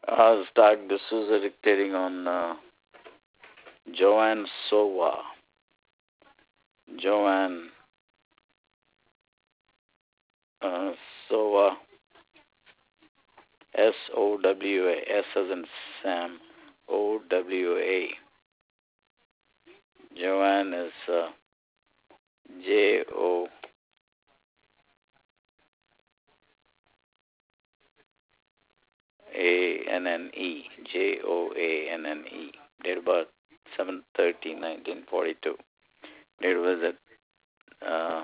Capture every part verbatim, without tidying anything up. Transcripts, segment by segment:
Uh, Stark, this is a dictating on uh, Joanne Sowa. Joanne uh, Sowa, S O W A, S as in Sam, O W A. Joanne is uh, J O A N N E, J O A N N E. Date of birth seven thirteen nineteen forty-two. Date of visit uh,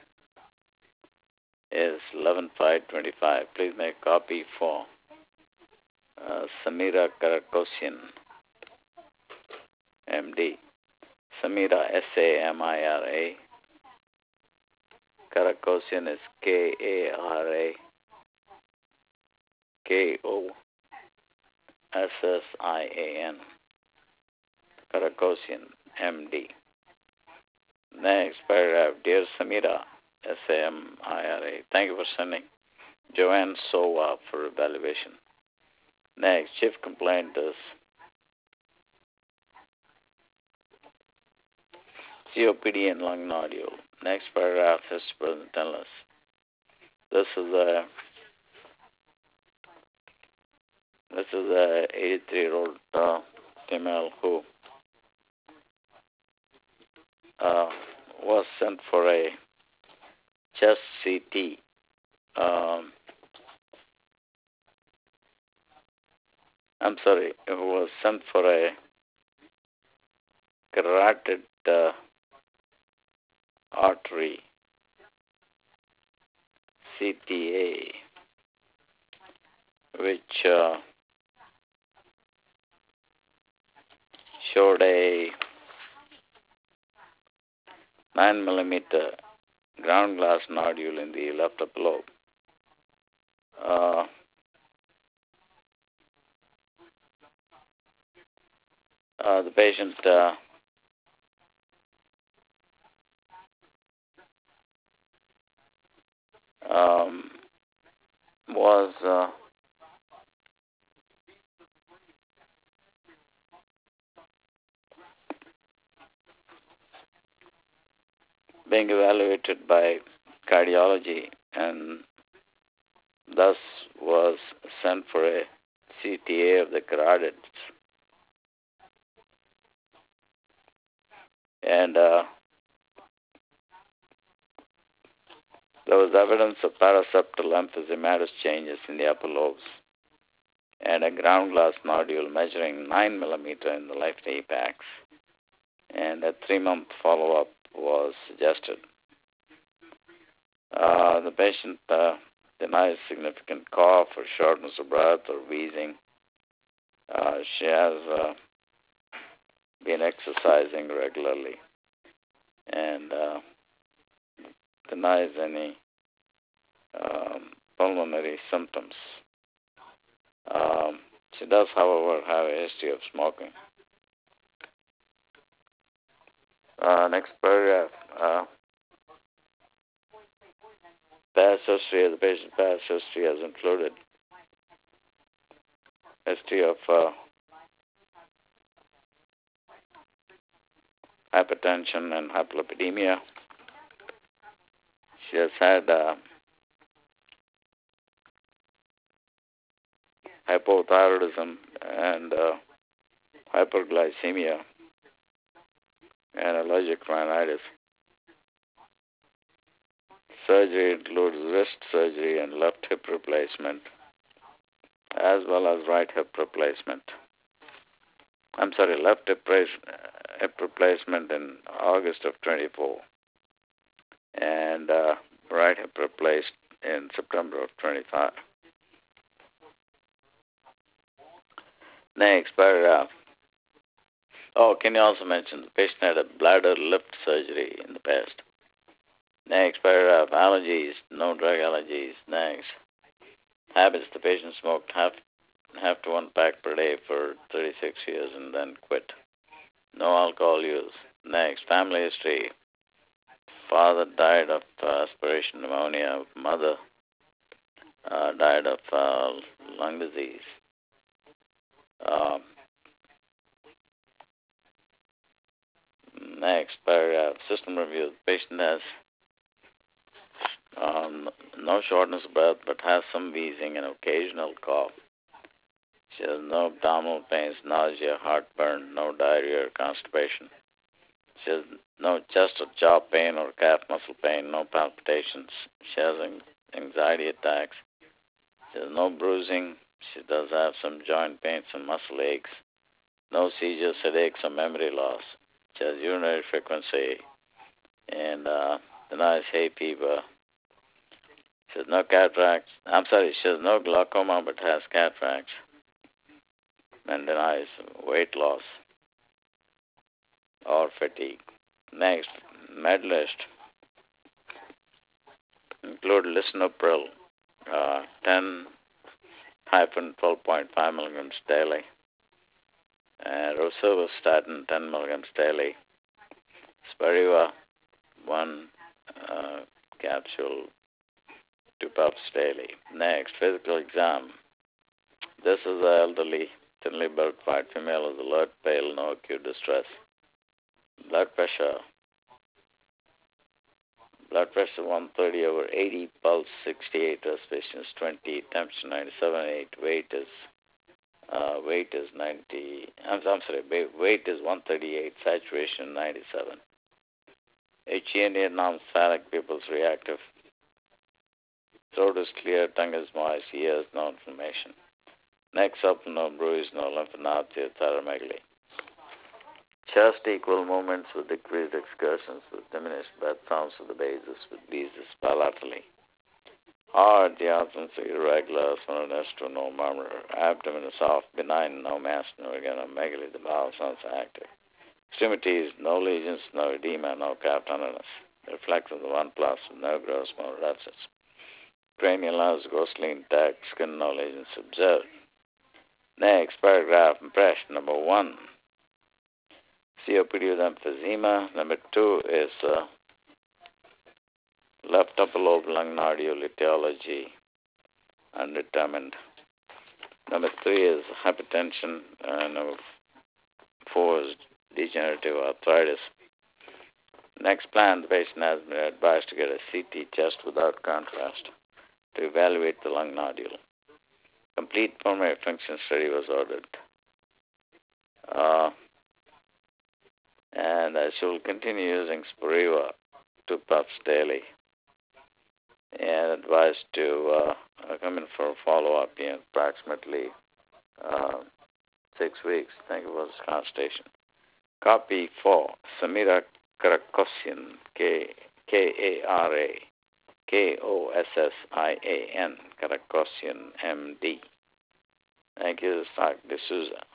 is eleven five twenty-five. Please make a copy for uh, Samira Karakosian, M D. Samira, S A M I R A. Karakosian is K A R A K O S S I A N. Karakosian, M D. Next paragraph. Dear Samira, S A M I R A. Thank you for sending Joanne Sowa for evaluation. Next, chief complaint is C O P D and lung nodule. Next paragraph is to tell us. This is a this is a eighty-three-year-old uh, female who uh, was sent for a chest C T. Um, I'm sorry, who was sent for a carotid uh, artery C T A, which uh, showed a nine millimeter ground glass nodule in the left upper lobe. Uh, uh, the patient uh, um, was uh, being evaluated by cardiology and thus was sent for a C T A of the carotids. And uh, there was evidence of paraseptal emphysematous changes in the upper lobes and a ground glass nodule measuring nine millimeter in the left apex. And a three-month follow-up was suggested. Uh, the patient uh, denies significant cough or shortness of breath or wheezing. Uh, she has uh, been exercising regularly and uh, denies any um, pulmonary symptoms. Um, she does, however, have a history of smoking. Uh, next paragraph. Uh, past history of the patient's past history has included history of uh, hypertension and hyperlipidemia. She has had uh, hypothyroidism and uh, hyperglycemia and allergic rhinitis. Surgery includes wrist surgery and left hip replacement, as well as right hip replacement. I'm sorry, left hip, hip replacement in August of twenty-four, and uh, right hip replaced in September of twenty-five. Next paragraph. Oh, can you also mention the patient had a bladder lift surgery in the past? Next paragraph. Allergies, no drug allergies. Next. Habits, the patient smoked half, half to one pack per day for thirty-six years and then quit. No alcohol use. Next. Family history. Father died of uh, aspiration pneumonia. Mother uh, died of uh, lung disease. Um, next paragraph, system review. The patient has um, no shortness of breath but has some wheezing and occasional cough. She has no abdominal pains, nausea, heartburn, no diarrhea or constipation. She has no chest or jaw pain or calf muscle pain, no palpitations. She has anxiety attacks. She has no bruising. She does have some joint pains and muscle aches. No seizures, headaches, or memory loss. She has urinary frequency and uh, denies hay fever. She has no cataracts. I'm sorry, she has no glaucoma but has cataracts and denies weight loss or fatigue. Next, med list include lisinopril, uh, ten twelve point five milligrams daily, and rosuvastatin, ten milligrams daily, Spiriva, one uh, capsule, two puffs daily. Next, physical exam. This is an elderly, thinly built white female is alert, pale, no acute distress. Blood pressure. Blood pressure one thirty over eighty, pulse sixty-eight, respiration is twenty, temperature ninety-seven point eight, weight is uh, weight is ninety. I'm, I'm sorry, weight is one thirty-eight, saturation ninety-seven. H E N A non-phallic, pupils reactive. Throat is clear, tongue is moist, ears no inflammation. Neck supple, no bruise, no lymphadenopathy, thyromegaly. Chest equal movements with decreased excursions, with diminished breath sounds of the bases, with bases palatally. Heart, the absence of irregular, splenostro, no murmur. Abdomen is soft, benign, no mass, no organomegaly, the bowel sounds active. Extremities, no lesions, no edema, no calf tenderness. Reflex of the one plus, no gross motor abscess. Cranial nerves grossly intact, skin no lesions observed. Next paragraph, impression number one. C O P D with emphysema. Number two is uh, left upper lobe lung nodule etiology, undetermined. Number three is hypertension. Uh, number four is degenerative arthritis. Next plan, the patient has been advised to get a C T chest without contrast to evaluate the lung nodule. Complete pulmonary function study was ordered. Uh, and uh, she will continue using Spiriva, two puffs daily, and advised to uh, come in for a follow-up in approximately uh, six weeks. I think it was consultation. Copy four, Samira Karakossian, K A R A K O S S I A N, Karakossian, M D. Thank you, Doctor D'Souza.